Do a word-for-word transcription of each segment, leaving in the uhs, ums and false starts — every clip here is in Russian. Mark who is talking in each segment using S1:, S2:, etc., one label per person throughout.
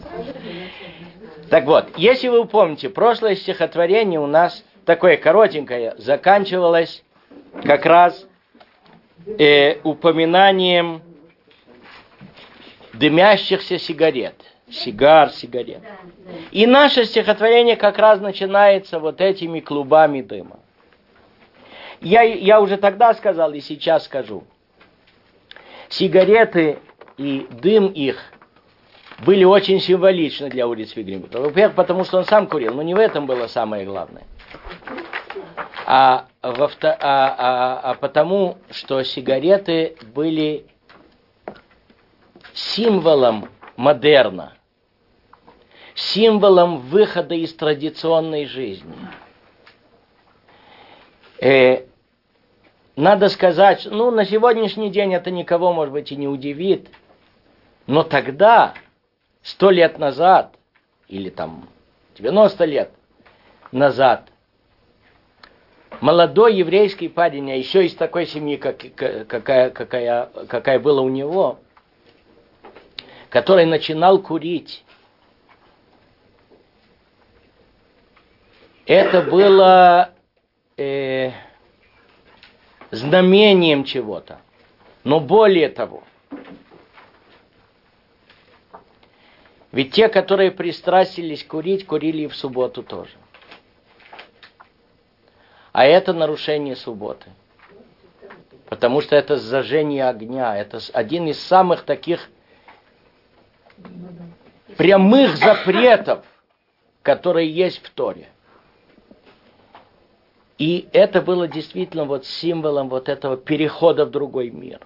S1: Так вот, если вы помните, прошлое стихотворение у нас такое коротенькое, заканчивалось как раз э, упоминанием дымящихся сигарет. Сигар, сигарет. И наше стихотворение как раз начинается вот этими клубами дыма. Я, я уже тогда сказал и сейчас скажу. Сигареты и дым их были очень символичны для Уриц Вигринберга. Во-первых, потому что он сам курил, но не в этом было самое главное. А, во, а, а, а потому, что сигареты были символом модерна, символом выхода из традиционной жизни. Э, надо сказать, ну, на сегодняшний день это никого, может быть, и не удивит, но тогда, сто лет назад, или там девяносто лет назад, молодой еврейский парень, а еще из такой семьи, как, какая, какая, какая была у него, который начинал курить, это было э, знамением чего-то. Но более того, ведь те, которые пристрастились курить, курили и в субботу тоже. А это нарушение субботы. Потому что это зажжение огня. Это один из самых таких прямых запретов, которые есть в Торе. И это было действительно вот символом вот этого перехода в другой мир.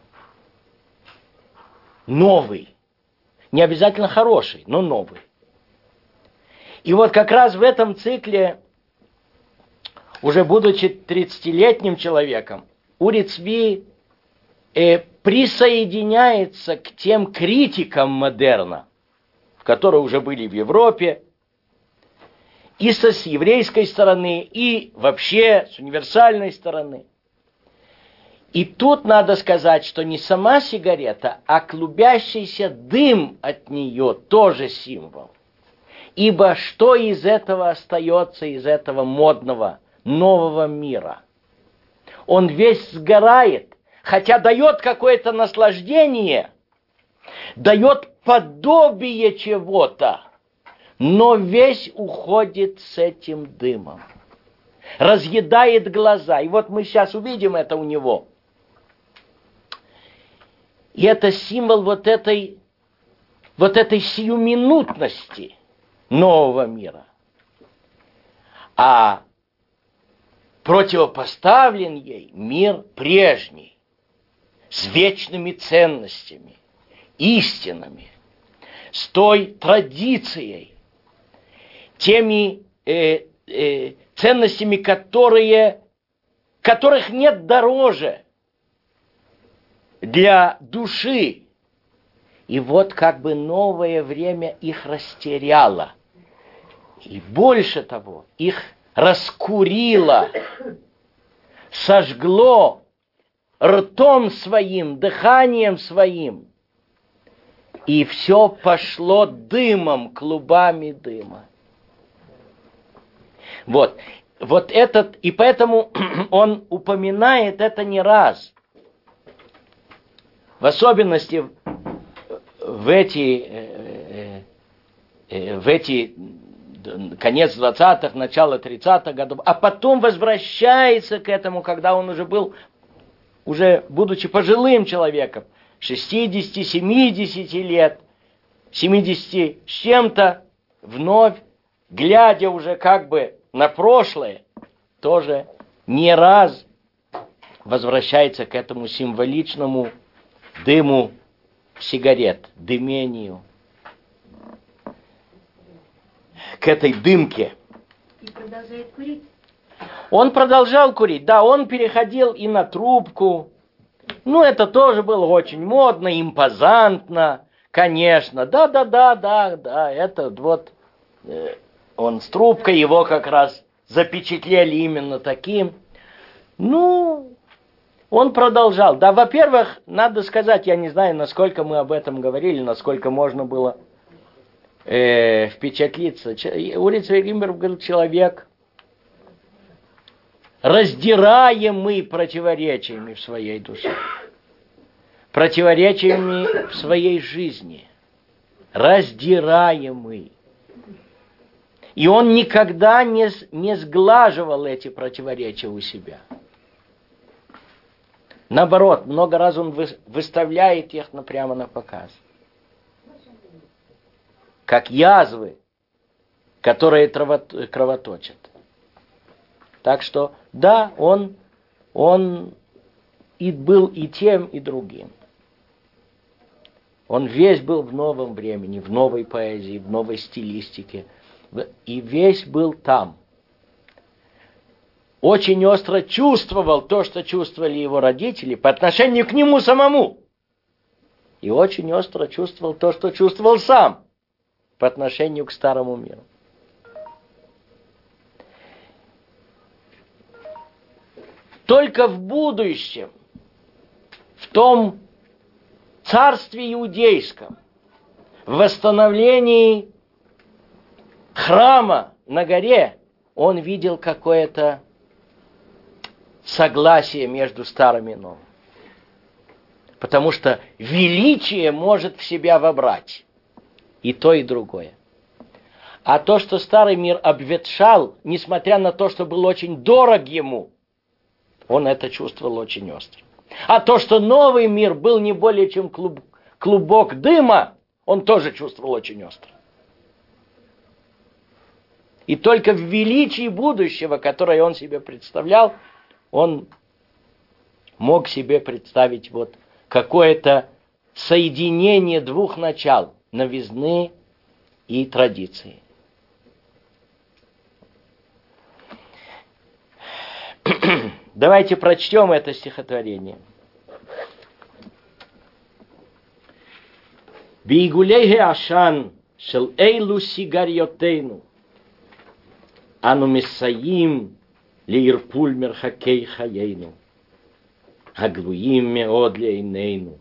S1: Новый. Не обязательно хороший, но новый. И вот как раз в этом цикле, уже будучи тридцатилетним человеком, Ури Цви э, присоединяется к тем критикам модерна, которые уже были в Европе, и со, с еврейской стороны, и вообще с универсальной стороны. И тут надо сказать, что не сама сигарета, а клубящийся дым от нее тоже символ. Ибо что из этого остается, из этого модного, нового мира? Он весь сгорает, хотя дает какое-то наслаждение, дает подобие чего-то, но весь уходит с этим дымом. Разъедает глаза. И вот мы сейчас увидим это у него. И это символ вот этой, вот этой сиюминутности нового мира. А противопоставлен ей мир прежний, с вечными ценностями, истинами, с той традицией, теми э, э, ценностями, которые, которых нет дороже для души. И вот как бы новое время их растеряло. И больше того, их раскурило, сожгло ртом своим, дыханием своим. И все пошло дымом, клубами дыма. Вот, вот этот, и поэтому он упоминает это не раз. В особенности в эти, э, э, в эти конец двадцатых, начало тридцатых годов, а потом возвращается к этому, когда он уже был, уже будучи пожилым человеком, шестидесяти, семидесяти лет, семидесяти с чем-то, вновь, глядя уже как бы на прошлое, тоже не раз возвращается к этому символичному дыму сигарет, дымению, к этой дымке.
S2: И продолжает курить?
S1: Он продолжал курить, да, он переходил и на трубку. Ну, это тоже было очень модно, импозантно, конечно. Да, да, да, да, да, это вот э, он с трубкой, его как раз запечатлели именно таким. Ну, он продолжал. Да, во-первых, надо сказать, я не знаю, насколько мы об этом говорили, насколько можно было э, впечатлиться. Ури Цви Гимберг был человек, раздираемый противоречиями в своей душе, противоречиями в своей жизни, раздираемый. И он никогда не, не сглаживал эти противоречия у себя. Наоборот, много раз он выставляет их прямо на показ. Как язвы, которые кровоточат. Так что, да, он, он и был и тем, и другим. Он весь был в новом времени, в новой поэзии, в новой стилистике. И весь был там. Очень остро чувствовал то, что чувствовали его родители по отношению к нему самому. И очень остро чувствовал то, что чувствовал сам по отношению к старому миру. Только в будущем, в том царстве иудейском, в восстановлении храма на горе, он видел какое-то согласие между старым и новым. Потому что величие может в себя вобрать и то, и другое. А то, что старый мир обветшал, несмотря на то, что был очень дорог ему, он это чувствовал очень остро. А то, что новый мир был не более чем клуб, клубок дыма, он тоже чувствовал очень остро. И только в величии будущего, которое он себе представлял, он мог себе представить вот какое-то соединение двух начал, новизны и традиции. Давайте прочтем это стихотворение. Бигулейхе ашан шел эйлу сигарьотейну ану месаим лирпуль мерхакей хаейну הגלויים מאוד לעינינו,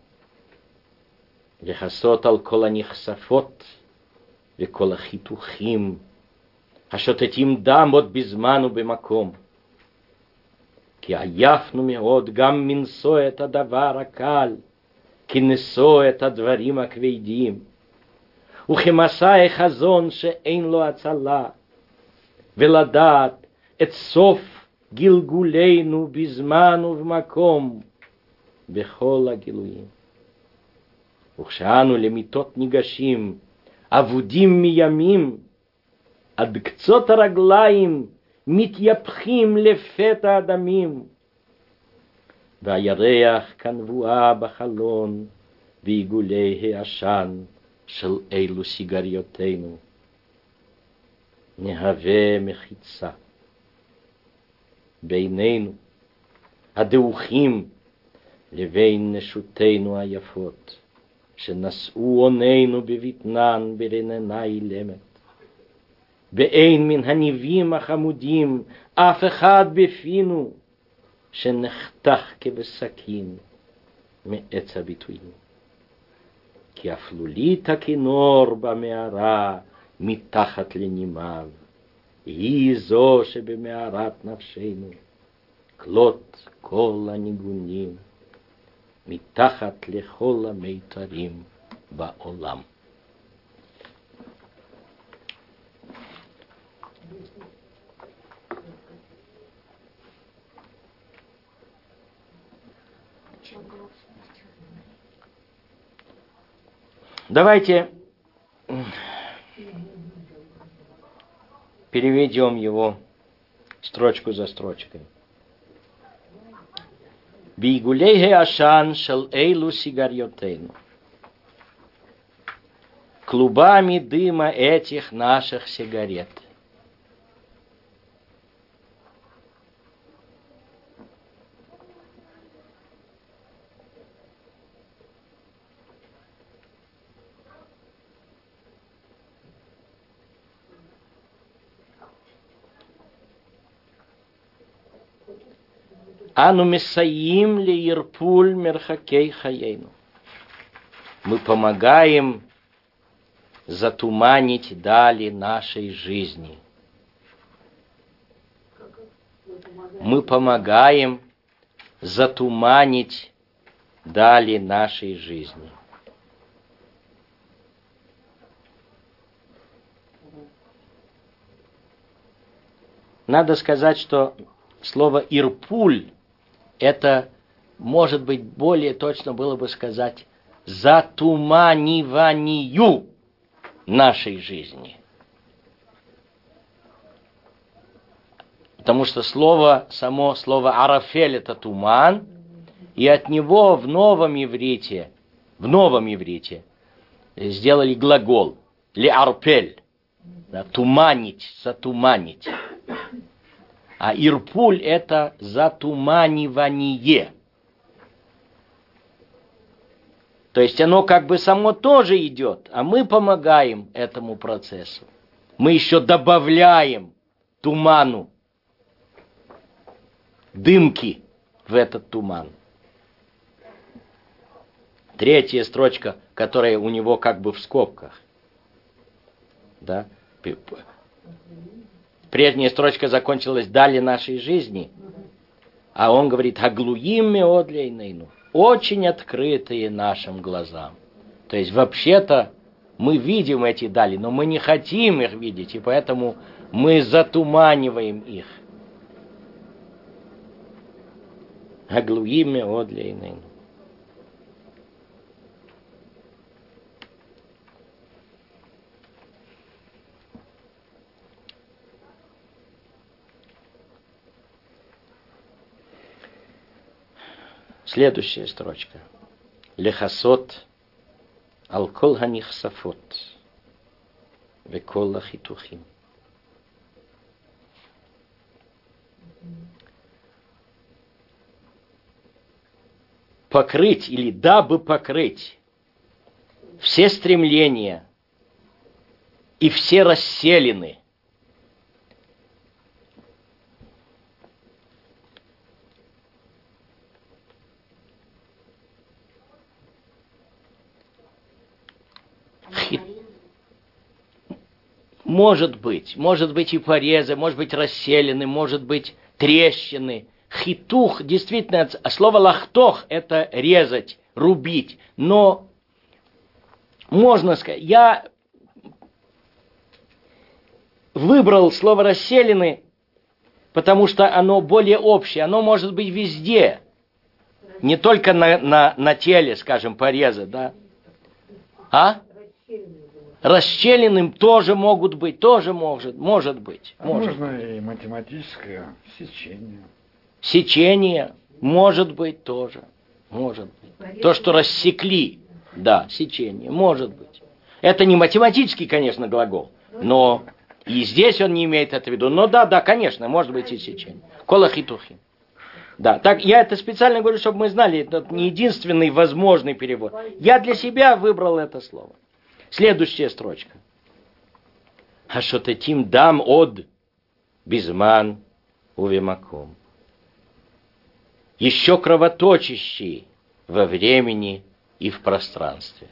S1: לכסות על כל הנחשפות וכל החיתוכים, השותתים דם עוד בזמן ובמקום. כי עייפנו מאוד גם מנשוא את הדבר הקל, כי נשוא את הדברים הכבדים, וכמסע חזון שאין לו הצלה, ולדעת את סוף גלגולנו בזמן ובמקום, בכל הגילויים. וכשאנו למיטות ניגשים, אבודים מימים, עד קצות הרגליים מתייפחים לפתע הדמים, והירח כנבואה בחלון, ועיגולי העשן של אלו סיגריותינו. נהווה מחיצה בינינו הדעוכים לבין נשותינו היפות, שנשאו עוננו בבטנן ברננה אילמת. ואין מן הניבים החמודים אף אחד בפינו שנחתך כבסכין מעץ הביטויים. כי אפלולית הכינור במערה מתחת לנימיו, היא זו שבמערת נפשנו, כלות כל הניגונים, מתחת לכל המיתרים בעולם. Давайте переведем его строчку за строчкой. Бигулейхе ашан шел эйлу сигарьотейну. Клубами дыма этих наших сигарет. Ану месаим ли ирпуль мерхакей хаейну. Мы помогаем затуманить дали нашей жизни. Мы помогаем затуманить дали нашей жизни. Надо сказать, что слово «ирпуль» это, может быть, более точно было бы сказать «затуманиванию нашей жизни». Потому что слово, само слово «арафель» это туман, и от него в новом иврите, в новом иврите сделали глагол «леарпель», да, туманить, затуманить. А ирпуль это затуманивание. То есть оно как бы само тоже идет, а мы помогаем этому процессу. Мы еще добавляем туману, дымки в этот туман. Третья строчка, которая у него как бы в скобках. Да? Прежняя строчка закончилась «дали нашей жизни», а он говорит «хаглуим меодлейнейну», очень открытые нашим глазам. То есть вообще-то мы видим эти дали, но мы не хотим их видеть, и поэтому мы затуманиваем их. «Хаглуим меодлейнейну». Следующая строчка. Лехасот алкол ханихсафот векол лахитухим. Покрыть или дабы покрыть все стремления и все расселены Может быть, может быть и порезы, может быть расселены, может быть трещины. Хитух, действительно, слово лахтох – это резать, рубить. Но можно сказать, я выбрал слово расселены, потому что оно более общее, оно может быть везде. Не только на, на, на теле, скажем, порезы, да? А? Расщелинным тоже могут быть, тоже может, может быть.
S3: А
S1: может
S3: можно
S1: быть.
S3: и математическое сечение.
S1: Сечение может быть тоже. Может быть. То, что рассекли, да, сечение, может быть. Это не математический, конечно, глагол, но и здесь он не имеет это в виду. Но да, да, конечно, может быть и сечение. Колахитухи. Да, так я это специально говорю, чтобы мы знали, это не единственный возможный перевод. Я для себя выбрал это слово. Следующая строчка. Ашотетим дам од безман увемаком. Еще кровоточащий во времени и в пространстве.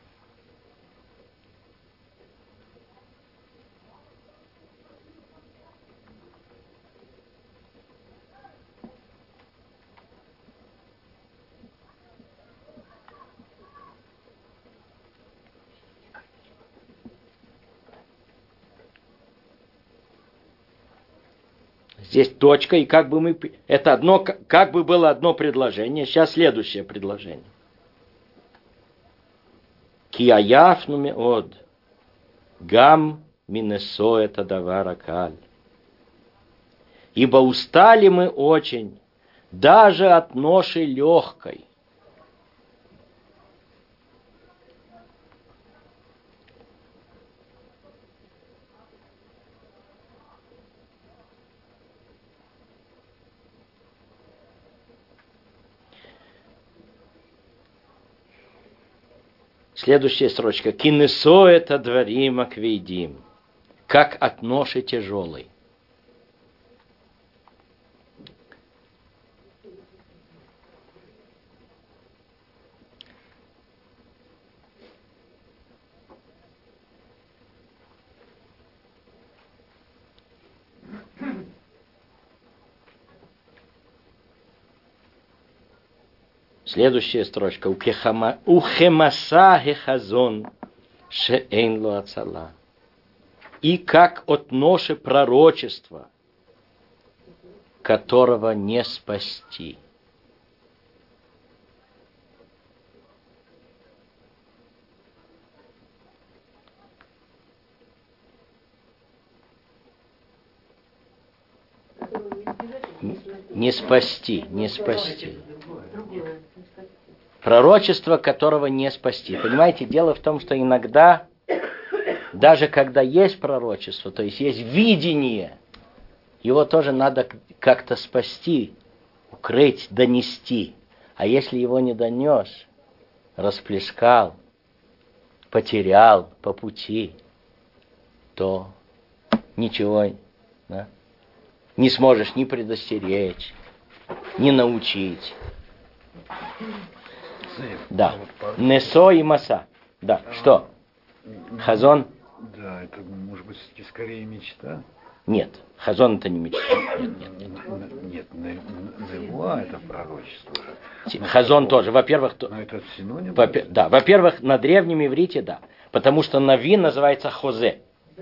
S1: Здесь точка, и как бы мы... Это одно, как бы было одно предложение. Сейчас следующее предложение. Кияяфну меод. Гам минесо это давара каль. Ибо устали мы очень, даже от ноши легкой. Следующая строчка. Кинесо это дворим аквейдим. Как от ноши тяжелой. Следующая строчка. Ухемаса гехазон шеэйн ло ацала. И как от ноши пророчества, которого не спасти. Не спасти, не спасти. Пророчество, которого не спасти. Понимаете, дело в том, что иногда, даже когда есть пророчество, то есть есть видение, его тоже надо как-то спасти, укрыть, донести. А если его не донес, расплескал, потерял по пути, то ничего, да, не сможешь ни предостеречь, ни научить. Да. Несо и маса. Да. А, что? Хазон?
S3: Да, это может быть скорее мечта.
S1: Нет. Хазон это не мечта. Нет,
S3: нет, нет. Нет, невуа это пророчество же.
S1: Хазон тоже. Во-первых, то...
S3: Но это синоним?
S1: Во да. Во-первых, на древнем иврите, да. Потому что нави называется хозе.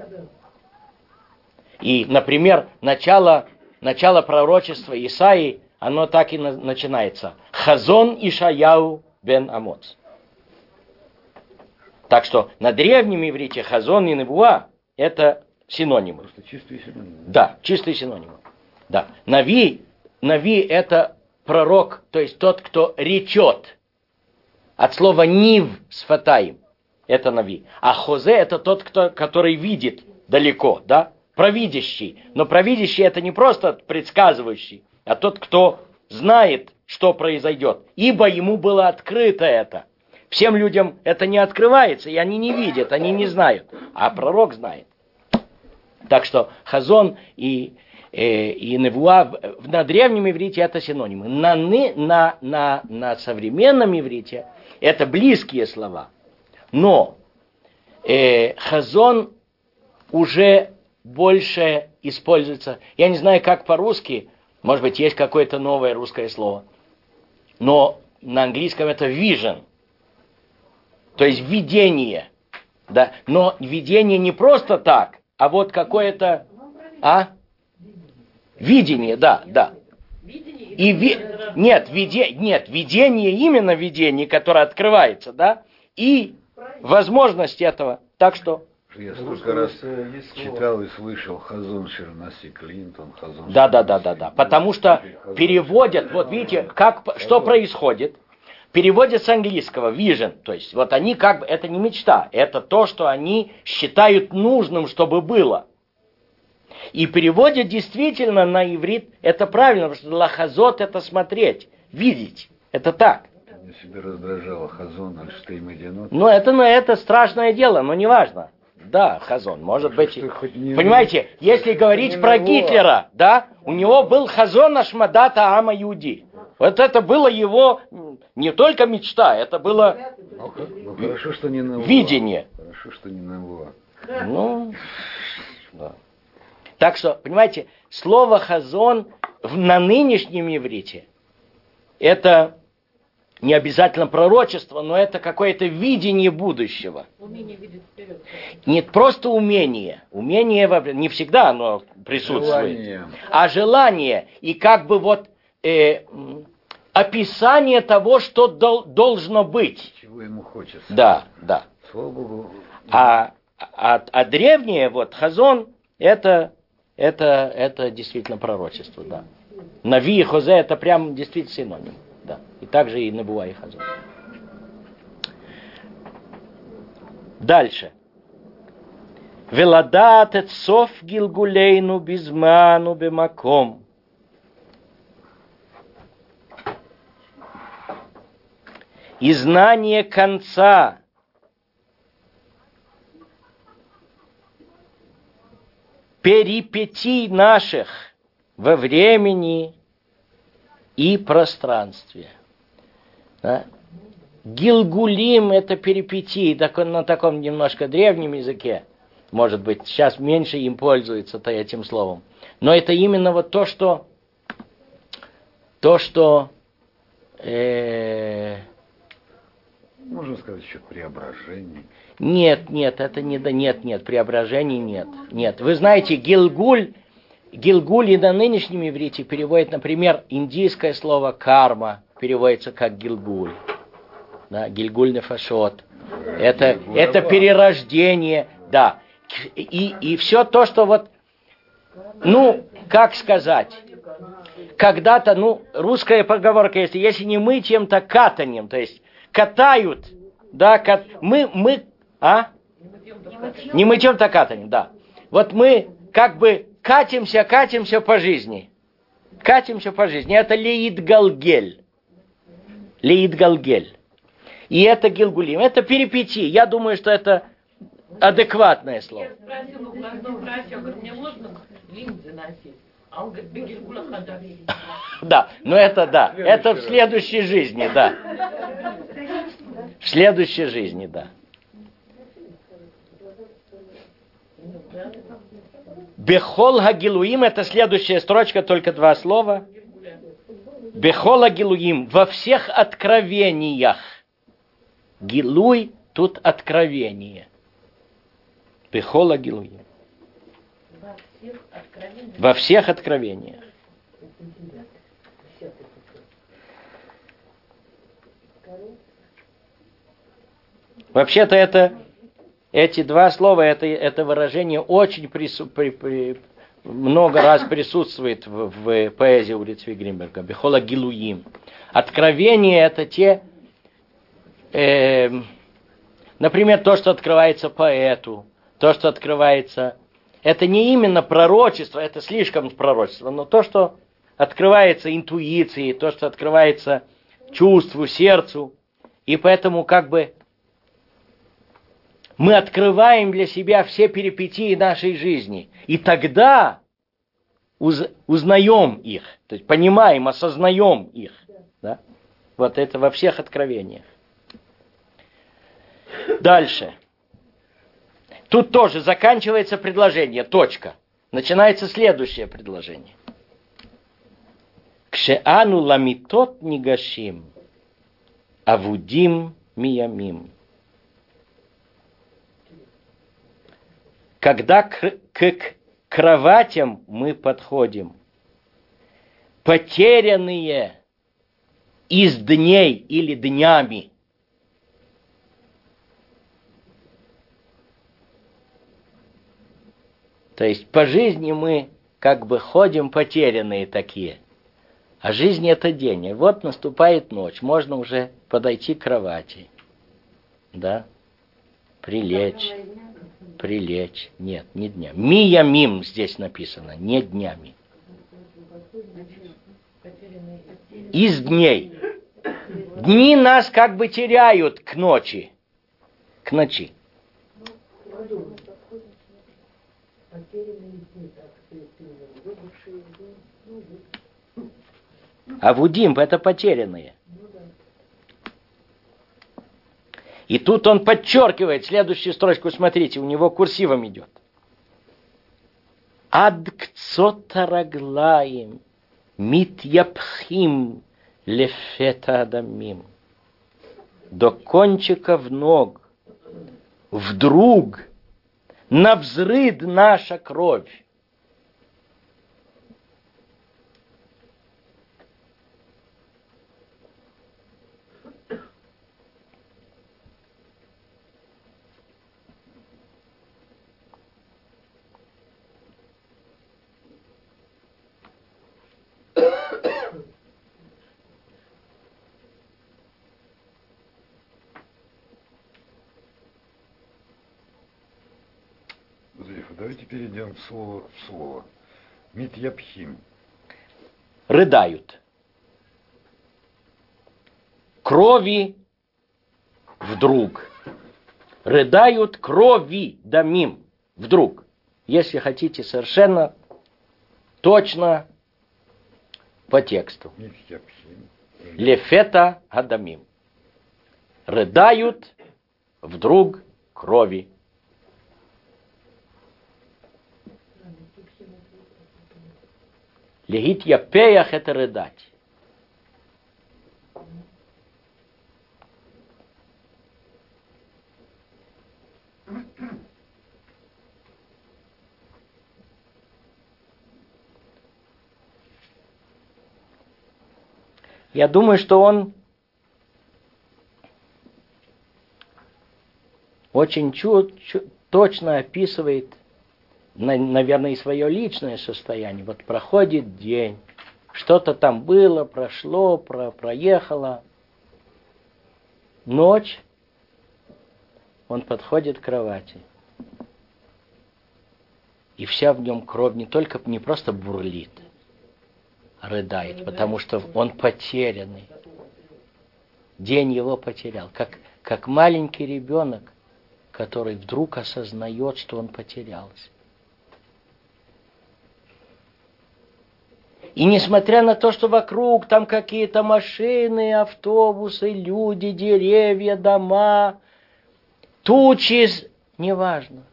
S1: И, например, начало, начало пророчества Исаии, оно так и на, начинается. Хазон Ишаяу бен Амоц. Так что на древнем иврите хазон и невуа это синонимы.
S3: Просто чистые синонимы.
S1: Да, чистые синонимы. Да. Нави, нави это пророк, то есть тот, кто речет. От слова нив сфатаим. Это нави. А хозе это тот, кто, который видит далеко, да? Провидящий. Но провидящий это не просто предсказывающий, а тот, кто знает, что произойдет. Ибо ему было открыто это. Всем людям это не открывается, и они не видят, они не знают. А пророк знает. Так что хазон и, э, и невуа на древнем иврите это синонимы. На, на, на, на современном иврите это близкие слова. Но э, хазон уже больше используется. Я не знаю, как по-русски, может быть, есть какое-то новое русское слово. Но на английском это vision. То есть видение. Да? Но видение не просто так, а вот какое-то... А? Видение, да, да. И ви... нет, виде... нет, видение, именно видение, которое открывается, да, и возможность этого. Так что...
S3: Я столько раз читал и слышал Хазон Шернаси Клинтон, Хазон.
S1: Да, да, да, да, да. Потому что переводят, вот видите, как, что происходит. Переводят с английского vision, то есть вот они как бы, это не мечта, это то, что они считают нужным, чтобы было. И переводят действительно на иврит, это правильно, потому что лахазот это смотреть, видеть, это так.
S3: Меня всегда раздражало Хазон, Альштейм и Денот.
S1: Но это, но это страшное дело, но не важно. Да, хазон, может быть. Понимаете, если говорить про Гитлера, да, у него был хазон ашмадата ама иуди. Вот это было его не только мечта, это было
S3: ну, ну, хорошо, что не навуа.
S1: Видение.
S3: Хорошо, что не навуа.
S1: Ну, да. Так что, понимаете, слово хазон на нынешнем иврите это не обязательно пророчество, но это какое-то видение будущего.
S2: Умение видеть вперед.
S1: Не просто умение. Умение не всегда оно присутствует.
S3: Желание.
S1: А желание. И как бы вот э, описание того, что дол- должно быть.
S3: Чего ему хочется.
S1: Да, да.
S3: Слава Богу.
S1: А, а, а древнее, вот, хазон, это, это, это действительно пророчество, да. Нави и хозе это прям действительно синоним. Да. И также и небуа и хазон. Дальше. Веладат эт соф гилгулейну бизману бемаком. И знание конца перипетий наших во времени и пространстве. Да? Гилгулим это перипетии, так, на таком немножко древнем языке. Может быть, сейчас меньше им пользуются-то этим словом. Но это именно вот то, что то, что Э,
S3: Можно сказать еще преображение.
S1: Нет, нет, это не да, нет, нет, преображений нет. Нет. Вы знаете, Гилгуль, Гилгуль и на нынешнем иврите переводит, например, индийское слово карма переводится как Гилгуль. Да, Гильгуль нефашот. Это, это перерождение, да. И, и все то, что вот, ну, как сказать, когда-то, ну, русская поговорка есть, если не мы чем-то катанем, то есть катают, да, кат, мы, мы, а? Не мытьем-то катанем, да. Вот мы как бы катимся, катимся по жизни. Катимся по жизни. Это леид галгель. Леид галгель. И это гилгулим. Это перипетии. Я думаю, что это адекватное слово.
S4: Я спросила у глазного врача, говорит, мне можно линзы носить? А он говорит, бегильгула хадави.
S1: Да, но это да. Это в следующей жизни, да. В следующей жизни, да. Бехол хагилуим, это следующая строчка, только два слова. Бехол хагилуим, во всех откровениях. Гилуй, тут откровение. Бехол хагилуим. Во всех откровениях. Вообще-то это, эти два слова, это, это выражение очень прису, при, при, много раз присутствует в, в поэзии у Цви Гринберга. Бехола гилуим. Откровения это те, э, например, то, что открывается поэту, то, что открывается, это не именно пророчество, это слишком пророчество, но то, что открывается интуицией, то, что открывается чувству, сердцу, и поэтому как бы мы открываем для себя все перипетии нашей жизни. И тогда уз, узнаем их, то есть понимаем, осознаем их. Да? Вот это во всех откровениях. Дальше. Тут тоже заканчивается предложение, точка. Начинается следующее предложение. Кшеану ламитот нигашим, авудим миямим. Когда к, к, к кроватям мы подходим, потерянные из дней или днями, то есть по жизни мы как бы ходим потерянные такие, а жизнь это день. И вот наступает ночь, можно уже подойти к кровати, да, прилечь. Прилечь. Нет, не днями. Миямим здесь написано, не днями. Из дней. Дни нас как бы теряют к ночи. К ночи. А вудим это потерянные. И тут он подчеркивает следующую строчку, смотрите, у него курсивом идет. Адкцотараглаим митьяпхим лефета адамим. До кончиков ног вдруг навзрыд наша кровь.
S3: Давайте перейдем в слово в слово. Митьяпхим.
S1: Рыдают. Крови вдруг. Рыдают крови дамим. Вдруг. Если хотите совершенно точно по тексту.
S3: Митьяпхим.
S1: Лефета адамим. Рыдают вдруг крови. Легит япеях это рыдать. Я думаю, что он очень чу- чу- точно описывает, на- наверное, и свое личное состояние. Вот проходит день, что-то там было, прошло, про- проехало. Ночь, он подходит к кровати. И вся в нем кровь не только, не просто бурлит, а рыдает, потому что он потерянный. День его потерял, как, как маленький ребенок, который вдруг осознает, что он потерялся. И несмотря на то, что вокруг там какие-то машины, автобусы, люди, деревья, дома, тучи, неважно.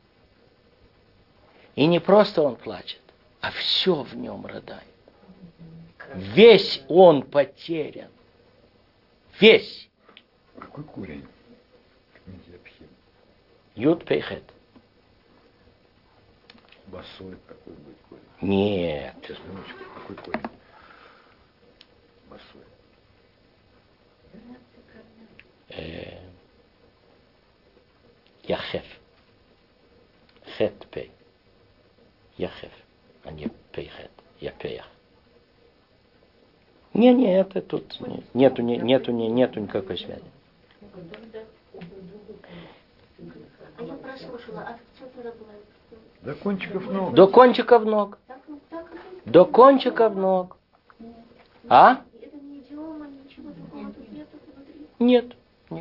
S1: И не просто он плачет, а все в нем рыдает. Весь он потерян. Весь.
S3: Какой корень?
S1: Юд пейхет.
S3: Басой какой будет корень?
S1: Нет.
S3: Сейчас, минуточку. Какой корень? Басой.
S1: Э, Яхев. Хет пей. Яхев. А не пейхет. Япеях. Не, не, это тут не, нету, не, нету, не, нету никакой связи.
S2: А я прослушала, а что ты была?
S3: До кончиков ног.
S1: До кончиков ног.
S2: Так, ну, так,
S1: До кончиков ног. А?
S2: это не идиома, ничего такого тут нету внутри.
S1: Нет, нет.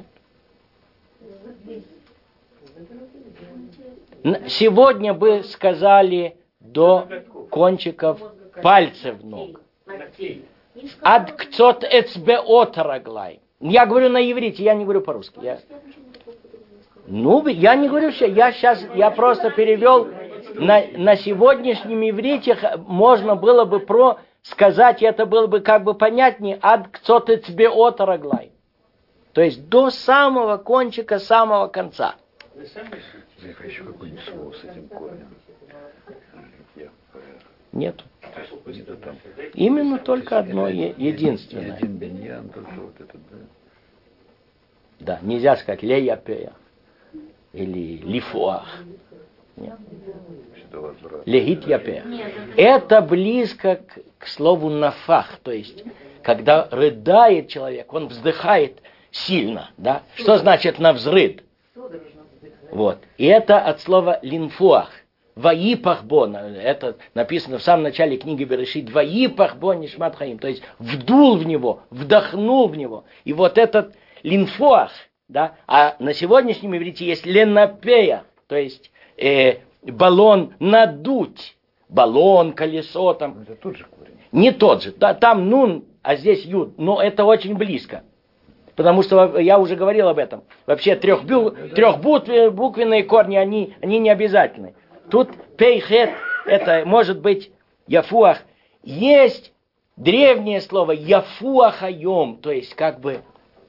S1: Н- Сегодня бы сказали до кончиков пальцев ног.
S2: Не сказала,
S1: Ад кцот эцбеот раглай. Я говорю на иврите, я не говорю по-русски. Я...
S2: я ничего такого не сказала.
S1: Ну, я не говорю все. Я сейчас, я просто перевел на, на сегодняшнем иврите, х- можно было бы про сказать, это было бы как бы понятнее, ад кцот эцбеот раглай. То есть до самого кончика, самого конца.
S3: Зеха, еще какое-нибудь слово с этим корнем? Я,
S1: Нету.
S3: то есть где-то там.
S1: Именно только
S3: То есть
S1: одно,
S3: и
S1: е-
S3: один-
S1: единственное.
S3: и один биньян, только вот этот, да.
S1: Да, нельзя сказать леяпея или лифуах. Нет.
S3: Что возврат.
S1: Легит япея. Это близко к, к слову нафах, то есть, когда рыдает человек, он вздыхает сильно, да? Что значит навзрыд? Вот. И это от слова линфуах. Ваипахбон, это написано в самом начале книги Берешит, Ваипахбон нишмат хаим, то есть вдул в него, вдохнул в него. И вот этот линфуах, да, а на сегодняшнем иврите есть ленапея, то есть э, баллон надуть, баллон, колесо там.
S3: Ну, это тот же корень.
S1: Не тот же, да, там нун, а здесь юд, но это очень близко. Потому что я уже говорил об этом. Вообще трехбю, трехбуквенные корни, они, они не обязательны. Тут пейхет, это может быть яфуах. Есть древнее слово яфуахайом, то есть как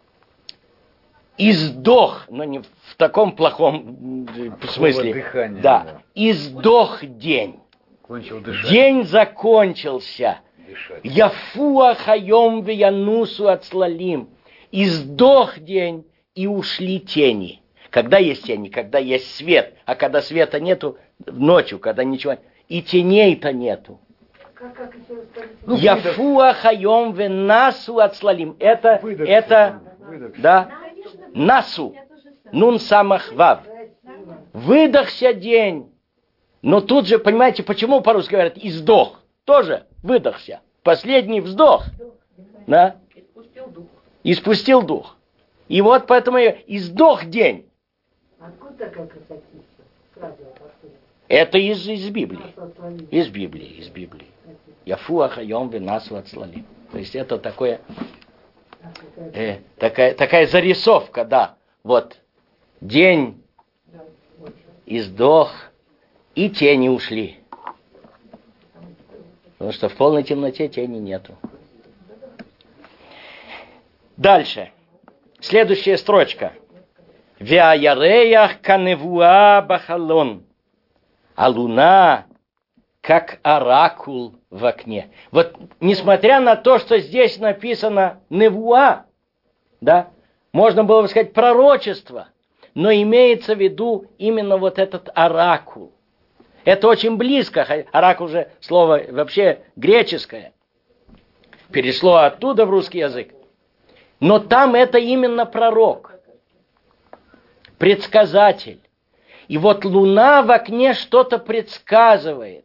S1: издох, но не в таком плохом смысле.
S3: Дыхание,
S1: Да,
S3: да.
S1: издох день.
S3: Кончил дышать.
S1: День закончился.
S3: Дышать.
S1: Яфуахайом веянусу ацлалим. Издох день, и ушли тени. Когда есть тени? Когда есть свет. А когда света нету, ночью, когда ничего. И теней-то нету.
S3: Ну,
S1: Яфуахайом венасу ацлалим. Это,
S3: Выдохся,
S1: это,
S3: выдохся.
S1: да, насу. Нун самах вав. Выдохся день. Но тут же, понимаете, почему по-русски говорят издох? Тоже выдохся. Последний вздох. Да?
S4: И спустил дух.
S1: И спустил дух. И вот поэтому и издох день.
S5: Откуда такая красотища? Сразу откуда?
S1: Это из, из Библии.
S5: Нас отвалили.
S1: Из Библии, из Библии. Яфуаха йом венасу ацлалим. То есть это такое, э, такая, такая зарисовка, да. Вот день издох, и тени ушли. Потому что в полной темноте тени нету. Дальше. Следующая строчка. Веаяреях каневуа бахалон. А луна как оракул в окне. Вот несмотря на то, что здесь написано невуа, да, можно было бы сказать пророчество, но имеется в виду именно вот этот оракул. Это очень близко, оракул же слово вообще греческое, перешло оттуда в русский язык. Но там это именно пророк, предсказатель. И вот луна в окне что-то предсказывает.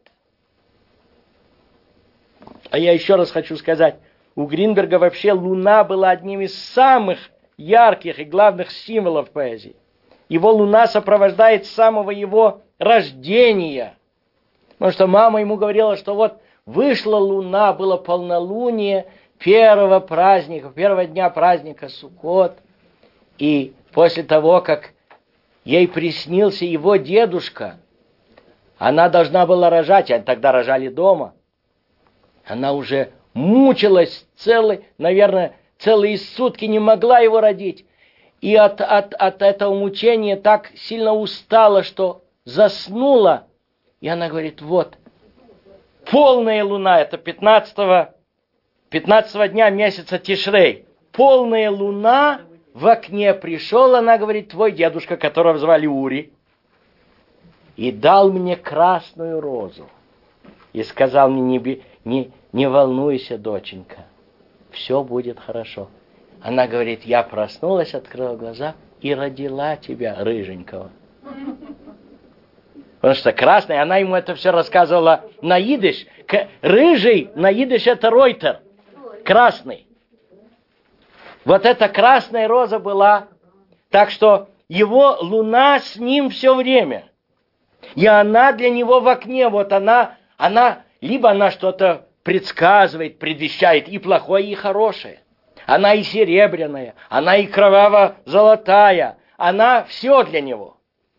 S1: А я еще раз хочу сказать, у Гринберга вообще луна была одним из самых ярких и главных символов поэзии. Его луна сопровождает с самого его рождения. Потому что мама ему говорила, что вот вышла луна, было полнолуние первого праздника, первого дня праздника Суккот. И после того, как ей приснился его дедушка, она должна была рожать, а тогда рожали дома. Она уже мучилась целый, наверное, целые сутки, не могла его родить. И от, от, от этого мучения так сильно устала, что заснула. И она говорит, вот, полная луна, это пятнадцатого, пятнадцатого дня месяца Тишрей. Полная луна в окне пришел, она говорит, твой дедушка, которого звали Ури, и дал мне красную розу. И сказал мне, не, не, не волнуйся, доченька, все будет хорошо. Она говорит, я проснулась, открыла глаза и родила тебя, рыженького. Потому что красный, она ему это все рассказывала на идиш. Рыжий на идиш это ройтер, красный. Вот эта красная роза была, так что его луна с ним все время. И она для него в окне, вот она, она, либо она что-то предсказывает, предвещает и плохое, и хорошее. Она и серебряная, она и кроваво-золотая, она все для него.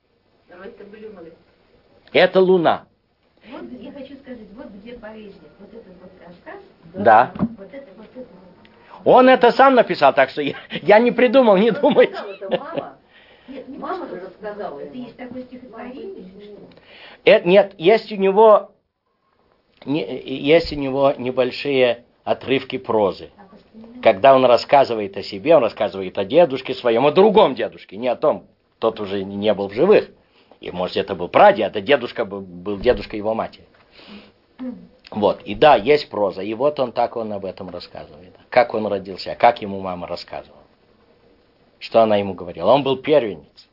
S1: Это луна.
S2: Вот я хочу сказать, вот где поэзия, вот этот вот рассказ.
S1: Да.
S2: Вот это, вот это.
S1: Он это сам написал, так что я, я не придумал, не думайте.
S5: Это мама?
S2: Нет, не
S5: Мама
S2: просто
S5: же рассказала.
S2: это есть такое стихотворение, что
S1: Это, нет, есть у него, не, есть у него небольшие отрывки прозы. Когда он рассказывает о себе, он рассказывает о дедушке своем, о другом дедушке, не о том, тот уже не был в живых. И, может, это был прадед, а дедушка был, был дедушка его матери. Вот, и да, есть проза, и вот он так он об этом рассказывает. Как он родился, как ему мама рассказывала. Что она ему говорила. Он был первенец.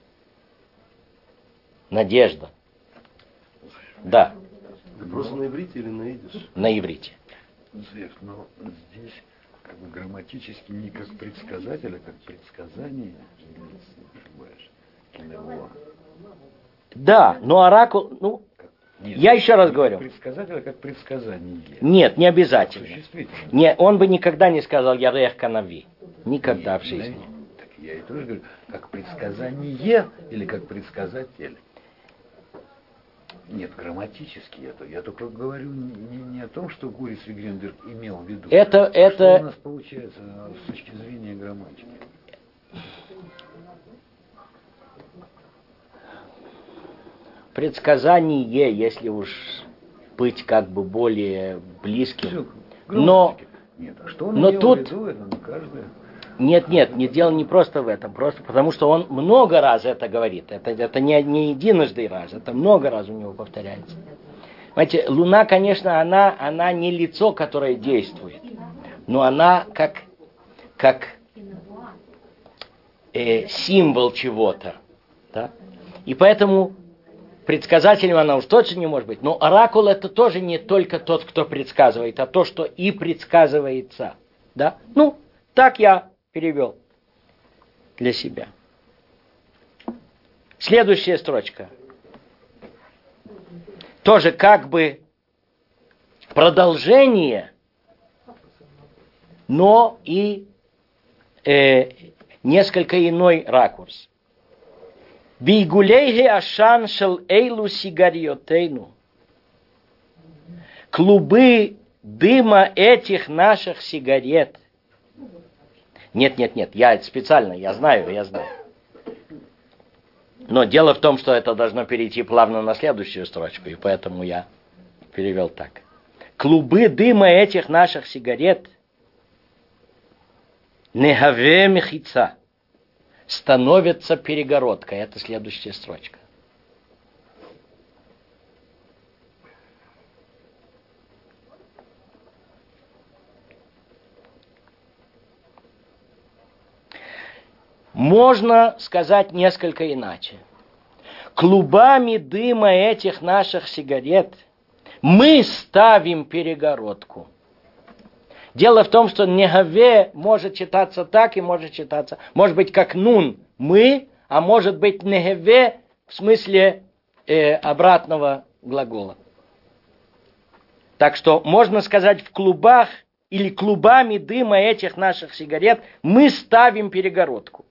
S1: Надежда. Да.
S6: Просто на иврите или на идиш?
S1: На иврите.
S3: Зев, но здесь как бы грамматически не как предсказатель, а как предсказание. Кинево.
S1: Да, но оракул, ну,
S3: Нет,
S1: я еще раз говорю.
S3: Предсказатель, а как предсказание.
S1: Нет, не обязательно.
S3: Существительное.
S1: Не, он бы никогда не сказал Ярех Канави. Никогда
S3: Нет,
S1: в жизни.
S3: Так я и тоже говорю, как предсказание или как предсказатель. Нет, грамматически я, я только говорю не, не о том, что Гурис и Гринберг имел в виду.
S1: Это,
S3: а
S1: это...
S3: Что у нас получается с точки зрения грамматики?
S1: Предсказание, если уж быть как бы более близким.
S3: Все,
S1: но,
S3: нет, а что он
S1: но
S3: имел
S1: тут...
S3: в виду, это на каждое...
S1: Нет, нет, не дело не просто в этом, просто потому что он много раз это говорит. Это, это не, не единожды раз, это много раз у него повторяется. Понимаете, луна, конечно, она, она не лицо, которое действует, но она как, как э, символ чего-то. Да? И поэтому предсказателем она уж точно не может быть. Но оракул это тоже не только тот, кто предсказывает, а то, что и предсказывается. Да? Ну, так я перевел для себя. Следующая строчка. Тоже как бы продолжение, но и э, несколько иной ракурс. Бигулейхи ашан шел эйлу сигариотейну. Клубы дыма этих наших сигарет. Нет, нет, нет, я специально, я знаю, я знаю. Но дело в том, что это должно перейти плавно на следующую строчку, и поэтому я перевел так. Клубы дыма этих наших сигарет негаве мехица становятся перегородкой. Это следующая строчка. Можно сказать несколько иначе. Клубами дыма этих наших сигарет мы ставим перегородку. Дело в том, что негаве может читаться так и может читаться, может быть, как нун мы, а может быть негаве в смысле э, обратного глагола. Так что можно сказать в клубах или клубами дыма этих наших сигарет мы ставим перегородку.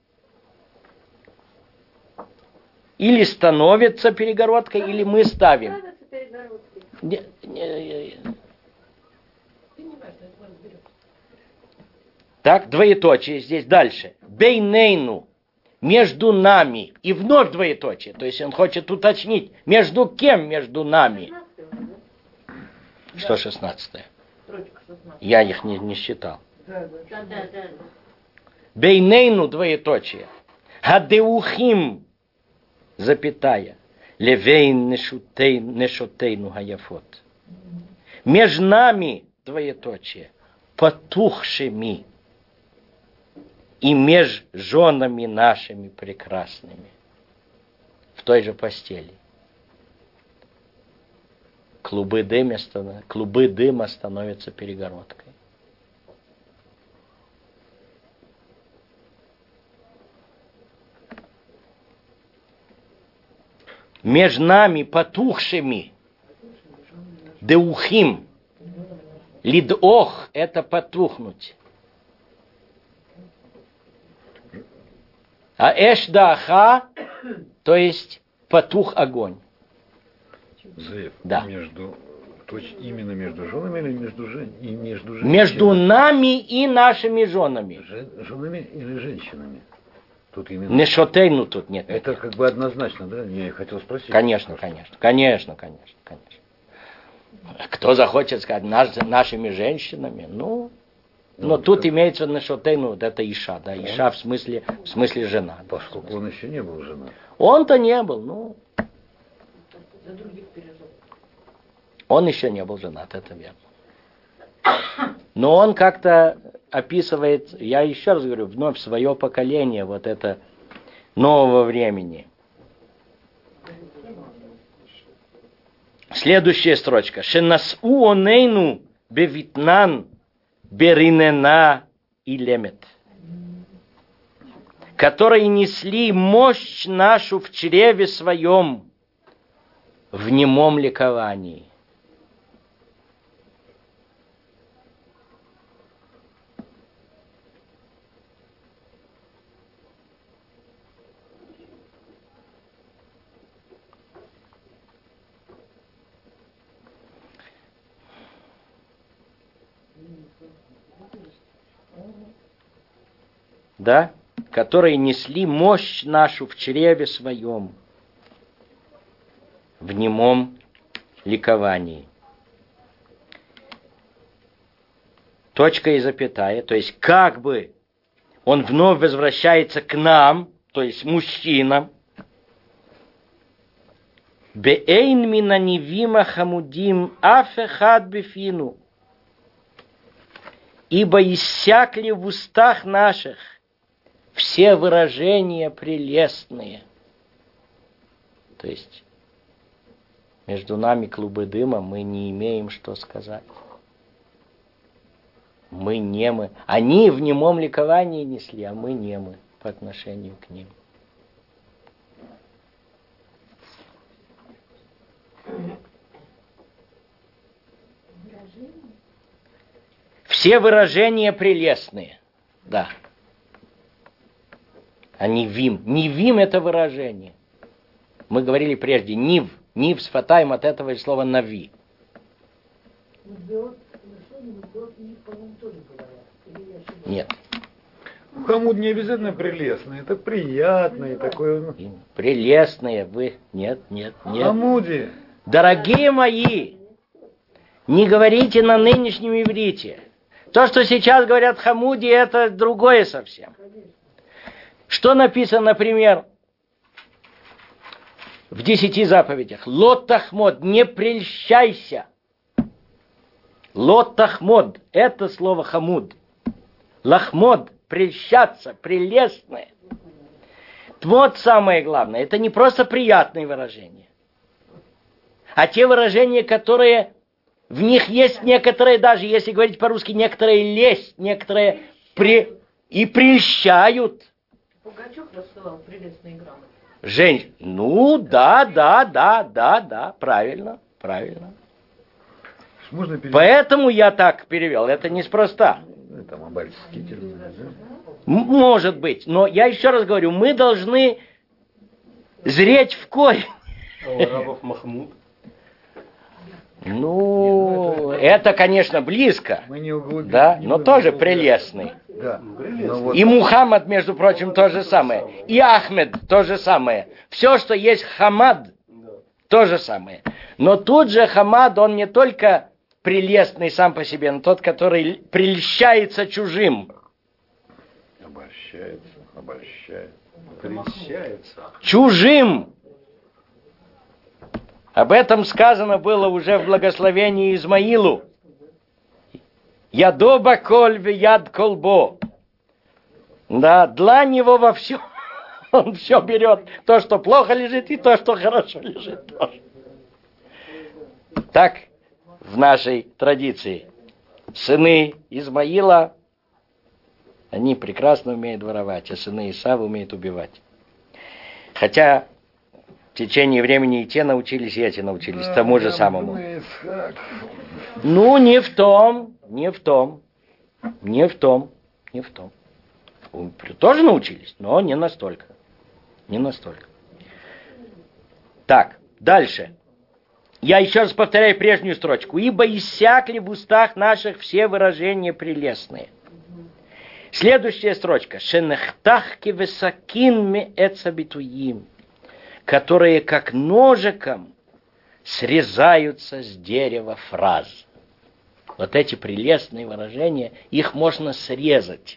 S1: Или становится перегородкой, или мы ставим. Не, не, не. Так, двоеточие здесь дальше. Бейнейну, между нами. И вновь двоеточие. То есть он хочет уточнить, между кем между нами. Что шестнадцатое? Я их не, не считал. Бейнейну, двоеточие. Гадеухим, запятая, левейн нешотейну гаяфот. Между нами, двоеточие, потухшими и меж женами нашими прекрасными в той же постели. Клубы дыма, клубы дыма становятся перегородкой. Между нами потухшими, деухим, лидох, это потухнуть. А эшдаха, то есть потух огонь.
S3: Зев,
S1: да.
S3: Между, то есть именно между женами или между, жен, и между женщинами?
S1: Между нами и нашими женами.
S3: Жен, женами или женщинами? Тут именно...
S1: Нешотейну тут нет.
S3: Это
S1: нет.
S3: как бы однозначно, да? Я хотел спросить.
S1: Конечно, конечно, конечно, конечно, конечно. Кто захочет сказать наш, нашими женщинами, ну, ну но тут как... имеется нешотейну, вот это Иша, да, Иша в смысле, в смысле жена.
S3: Поскольку да, он еще не был женат.
S1: Он-то не был, ну. Он еще не был женат, это верно. Но он как-то описывает, я еще раз говорю, вновь свое поколение, вот это нового времени. Следующая строчка. Шенасу онейну бевитнан беринена и лемет. Которые несли мощь нашу в чреве своем в немом ликовании. Да, которые несли мощь нашу в чреве своем, в немом ликовании. Точка и запятая, то есть как бы он вновь возвращается к нам, то есть мужчинам. Беэйн мина невима хамудим афехад бефину. Ибо иссякли в устах наших все выражения прелестные. То есть между нами клубы дыма, мы не имеем что сказать. Мы немы. Они в немом ликовании несли, а мы немы по отношению к ним. Все выражения прелестные. Да. А нивим. Нивим это выражение. Мы говорили прежде нив. Нив с фатаем от этого и слова нави. Нет.
S3: Хамуд не обязательно прелестный, это приятный такой.
S1: Прелестные вы. Нет, нет, нет.
S3: Хамуди.
S1: Дорогие мои, Не говорите на нынешнем иврите. То, что сейчас говорят хамуди, это другое совсем. Что написано, например, в десяти заповедях? Лот тахмод, не прельщайся. Лот тахмод, это слово хамуд. Лахмод, прельщаться, прелестное. Вот самое главное, это не просто приятные выражения, а те выражения, которые в них есть некоторые, даже если говорить по-русски, некоторые лесть, некоторые при... и прельщают.
S4: Пугачев рассылал прелестные грамоты.
S1: Жень, ну да, да, да, да, да, правильно, правильно.
S3: Можно перевести?
S1: Поэтому я так перевел, это неспроста.
S3: Там обольстительно, да?
S1: М- Может быть, но я еще раз говорю, мы должны зреть в корень.
S6: А у арабов Махмуд.
S1: Ну, это, конечно, близко,
S3: Мы не углубим.
S1: да,
S3: не
S1: но
S3: будем
S1: тоже
S3: углубляться.
S1: прелестный.
S3: Да.
S6: Прелестный.
S3: Но вот
S1: И Мухаммад, между прочим, то же самое. И Ахмед то же самое. Все, что есть Хамад,
S6: Да.
S1: то же самое. Но тут же Хамад, он не только прелестный сам по себе, но тот, который прельщается чужим.
S3: обольщается, обольщается.
S6: Прельщается.
S1: Чужим. Об этом сказано было уже в благословении Измаилу. Ядоба коль яд колбо. Да, длань его во всем. Он все берет. То, что плохо лежит, и то, что хорошо лежит тоже. Так в нашей традиции. Сыны Измаила, они прекрасно умеют воровать, а сыны Исава умеют убивать. Хотя в течение времени и те научились, и эти научились
S3: Да,
S1: тому же
S3: да,
S1: самому.
S3: мы, Исаак.
S1: Ну, не в том, не в том, не в том, не в том. Тоже научились, но не настолько. Не настолько. Так, дальше. Я еще раз повторяю прежнюю строчку. «Ибо иссякли в устах наших все выражения прелестные». Следующая строчка. «Шенехтахки весакин ме эцабитуим», которые как ножиком срезаются с дерева фраз. Вот эти прелестные выражения, их можно срезать.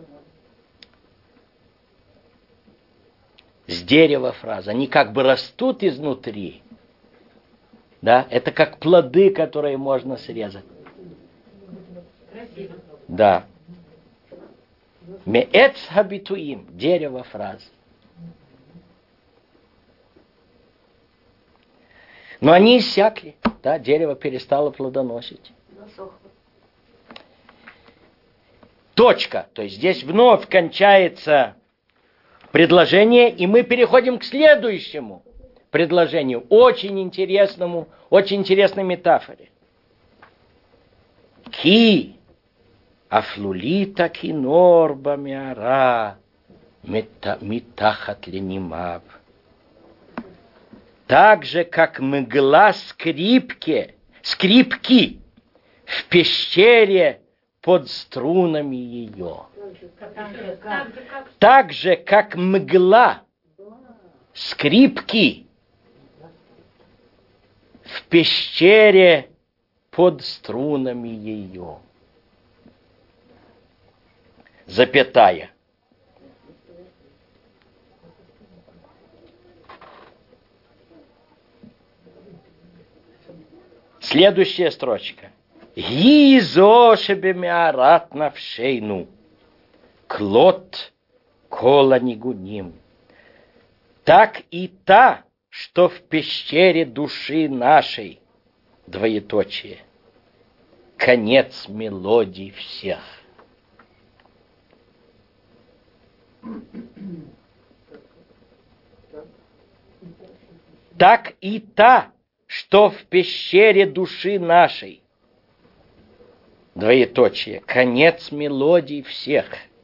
S1: С дерева фраз. Они как бы растут изнутри. Да? Это как плоды, которые можно срезать. Да. Меэц хабитуим. Дерево фраз. Но они иссякли. Да? Дерево перестало плодоносить. Точка. То есть здесь вновь кончается предложение, и мы переходим к следующему предложению, очень интересному, очень интересной метафоре. Ки афлулита кинор бамиара митахат ленимав. Так же, как мгла скрипки, скрипки в пещере под струнами ее. Так же, как мгла, скрипки в пещере под струнами ее. Запятая. Следующая строчка. Гизо шебемиарат навшейну. Клот кола нигуним. Так и та, что в пещере души нашей, двоеточие, конец мелодий всех. Так и та, что в пещере души нашей, двоеточие, конец мелодий всех.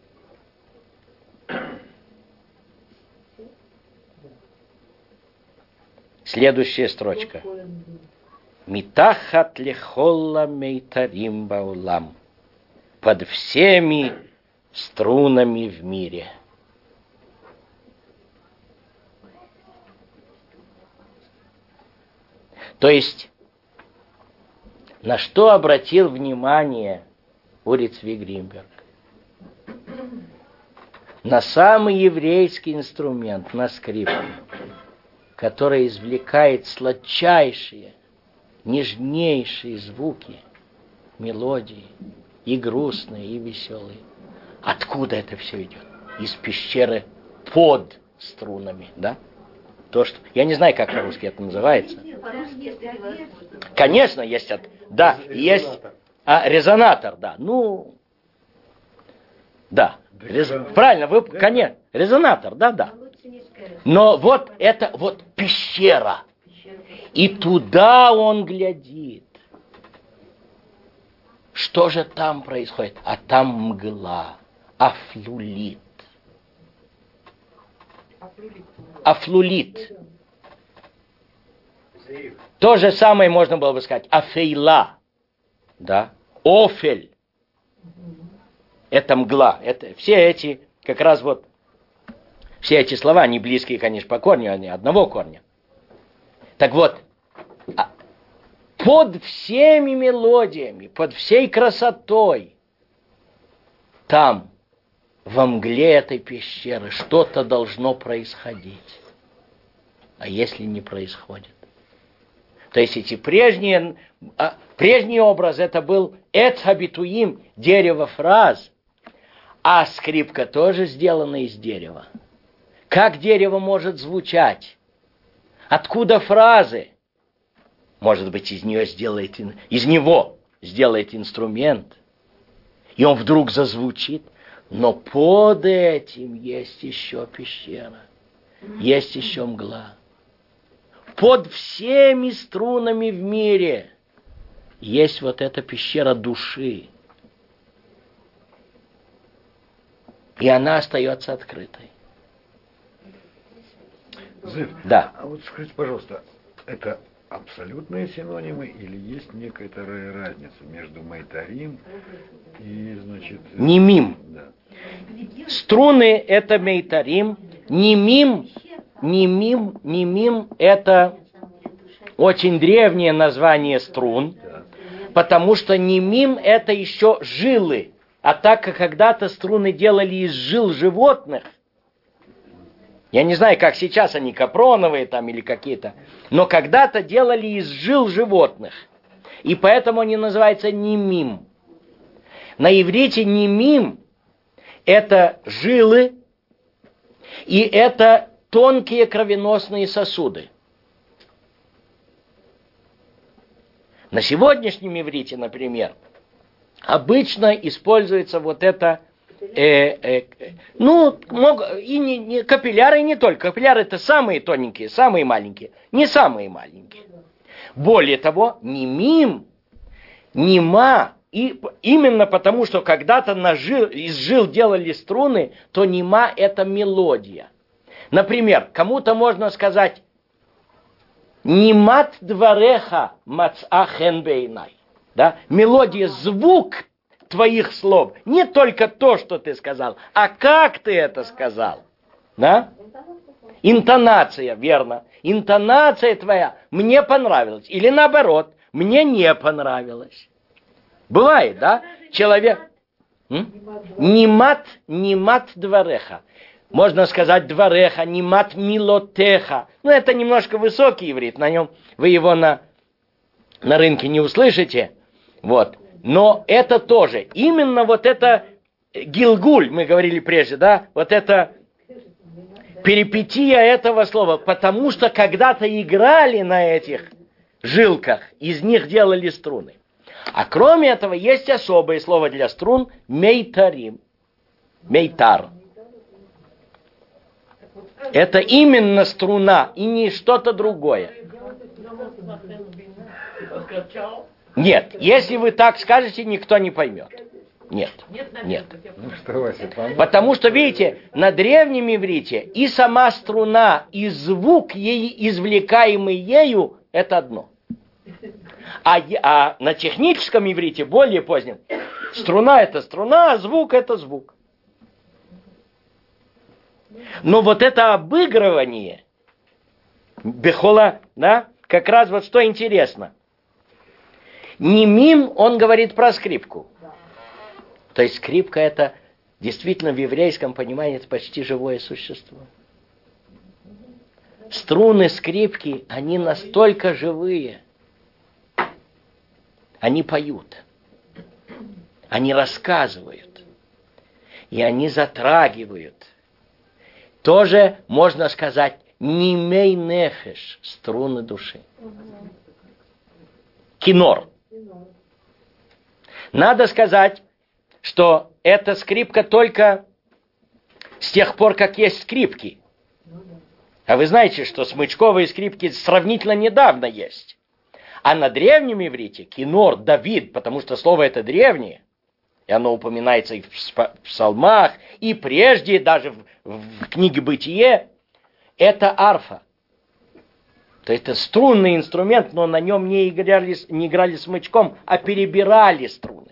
S1: Следующая строчка. Митахат лехолла мейтарим баулам. Под всеми струнами в мире. То есть На что обратил внимание Ури Цви Гринберг? На самый еврейский инструмент, на скрипку, который извлекает сладчайшие, нежнейшие звуки, мелодии, и грустные, и веселые. Откуда это все идет? Из пещеры под струнами, да? То, что... Я не знаю, как по-русски это называется. Конечно, есть... От... Да, есть... А, резонатор, да. Ну... Да. Рез... Правильно, вы... Конечно. Резонатор, да, да. Но вот это вот пещера. И туда он глядит. Что же там происходит? А там мгла, афлулит. Афлулит. То же самое можно было бы сказать. Афейла. Да? Офель. Это мгла. Это, все эти, как раз вот, все эти слова, они близкие, конечно, по корню, они одного корня. Так вот, под всеми мелодиями, под всей красотой, там, во мгле этой пещеры, что-то должно происходить. А если не происходит? То есть эти прежние, прежний образ, это был эц хабитуим, дерево фраз, а скрипка тоже сделана из дерева. Как дерево может звучать? Откуда фразы? Может быть, из нее сделает, из него сделает инструмент, и он вдруг зазвучит. Но под этим есть еще пещера, есть еще мгла. Под всеми струнами в мире есть вот эта пещера души. И она остается открытой.
S3: Зыв,
S1: да.
S3: А вот скажите, пожалуйста, это абсолютные синонимы или есть некоторая разница между мейтарим и, значит...
S1: Нимим.
S3: Да.
S1: Струны — это мейтарим. Нимим, нимим, нимим — это очень древнее название струн,
S3: Да.
S1: потому что нимим — это еще жилы. А так как когда-то струны делали из жил животных, я не знаю, как сейчас они капроновые там или какие-то, но когда-то делали из жил животных. И поэтому они называются нимим. На иврите нимим — это жилы, и это тонкие кровеносные сосуды. На сегодняшнем иврите, например, обычно используется вот это, э, э, ну, мог, и не, не, капилляры не только. Капилляры — это самые тоненькие, самые маленькие, не самые маленькие. Более того, нимим, нима, и именно потому, что когда-то на жил, из жил делали струны, то нима — это мелодия. Например, кому-то можно сказать «Нимат двареха мацአ хен бейнай». Да? Мелодия, звук твоих слов. Не только то, что ты сказал, а как ты это сказал. Да? Интонация, верно. Интонация твоя мне понравилась. Или наоборот, мне не понравилась. Бывает, да? Человек... М? Нимат, нимат двареха. Можно сказать двареха, нимат милотеха. Ну, это немножко высокий иврит, на нем вы его на, на рынке не услышите. Вот. Но это тоже. Именно вот это гилгуль, мы говорили прежде, да? Вот это перипетия этого слова. Потому что когда-то играли на этих жилках, из них делали струны. А кроме этого есть особое слово для струн — мейтарим. Мейтар. Это именно струна и не что-то другое. Нет, если вы так скажете, никто не поймет. Нет, нет.
S3: Ну что, Вася, поможешь?
S1: Потому что, видите, на древнем иврите и сама струна, и звук, ей, извлекаемый ею, это одно. А, а на техническом иврите, более позднем, струна — это струна, а звук — это звук. Но вот это обыгрывание, бехола, да, как раз вот что интересно. Немим, он говорит про скрипку. То есть скрипка это действительно в еврейском понимании это почти живое существо. Струны скрипки, они настолько живые. Они поют. Они рассказывают. И они затрагивают. Тоже можно сказать нимей нефеш, струны души. Кинор. Надо сказать, что эта скрипка только с тех пор, как есть скрипки. А вы знаете, что смычковые скрипки сравнительно недавно есть. А на древнем иврите кинор, Давид, потому что слово это древнее, и оно упоминается и в псалмах, и прежде даже в, в книге «Бытие», это арфа. То есть это струнный инструмент, но на нем не играли, не играли смычком, а перебирали струны.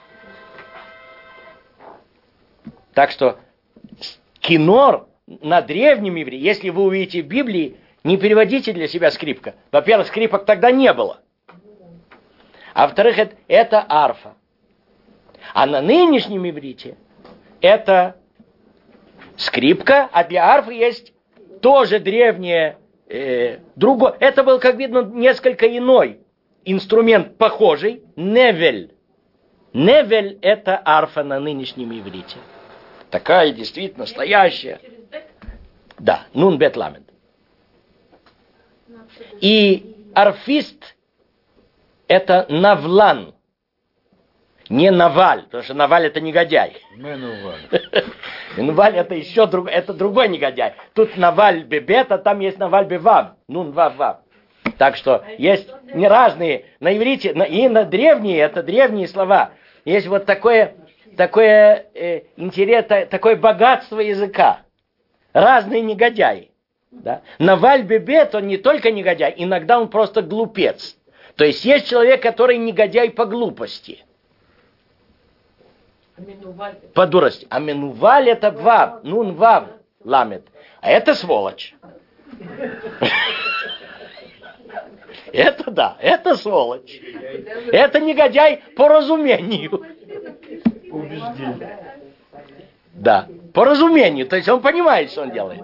S1: Так что кинор на древнем иврите, если вы увидите в Библии, не переводите для себя скрипка. Во-первых, скрипок тогда не было. А во-вторых, это, это арфа. А на нынешнем иврите это скрипка, а для арфы есть тоже древнее, э, другой. Это был, как видно, несколько иной инструмент, похожий, невель. Невель это арфа на нынешнем иврите. Такая действительно настоящая. Да, нун бет ламед. И арфист это навлан. Не наваль, потому что наваль это негодяй.
S3: Менуваль.
S1: Менуваль это еще друг, это другой негодяй. Тут наваль бебет, а там есть наваль бевав. Нун вав вав. Так что есть не разные. На иврите и на древние, это древние слова. Есть вот такое, такое э, интерес, такое богатство языка. Разные негодяи. Да? Наваль бебет, он не только негодяй, иногда он просто глупец. То есть есть человек, который негодяй по глупости. По дурости. А менуваль это вав, нун вав, ламет. А это сволочь. Это да, это сволочь. Это негодяй по разумению. Да, по разумению. То есть он понимает, что он делает.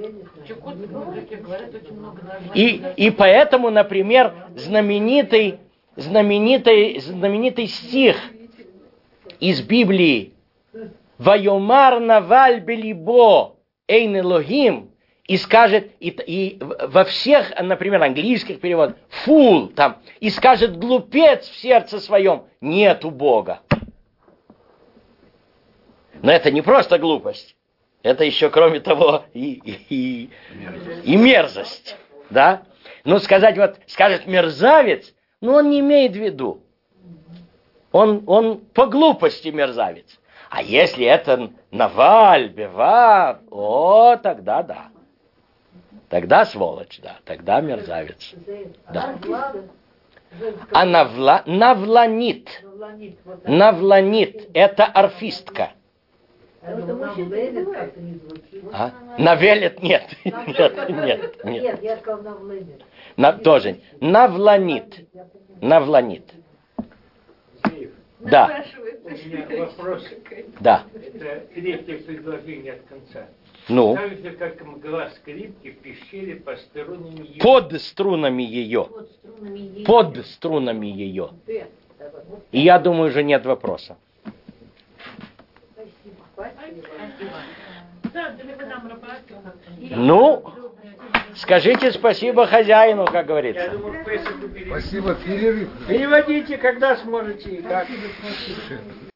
S1: И, и поэтому, например, знаменитый, знаменитый, знаменитый стих из Библии «Вайомар наваль белибо эйн Элохим» и скажет, и, и во всех, например, английских переводах «фул» там, и скажет «глупец в сердце своем, нету Бога». Но это не просто глупость. Это еще, кроме того, и, и, и, и мерзость. Да? Ну, сказать, вот, скажет мерзавец, но он не имеет в виду. Он, он по глупости мерзавец. А если это наваль, бевав, о, тогда да. Тогда сволочь, да. Тогда мерзавец. Да. А навла, навланит. Навланит. Это арфистка. А? Навелит нет. Нет, нет, нет.
S5: Нет, я сказал навленит.
S1: На, тоже. Навланит. Навланит. Да.
S7: У меня вопрос.
S1: Да.
S7: Это третье предложение от конца.
S1: Ну.
S7: Так же, как мгла скрипки в пещере по струнам ее.
S1: Под струнами ее. Под струнами ее. И я думаю, уже нет вопроса. Ну, скажите спасибо хозяину, как говорится.
S7: Я думаю, Песах уберем.
S3: Спасибо, перерыв.
S1: Переводите, когда сможете и как.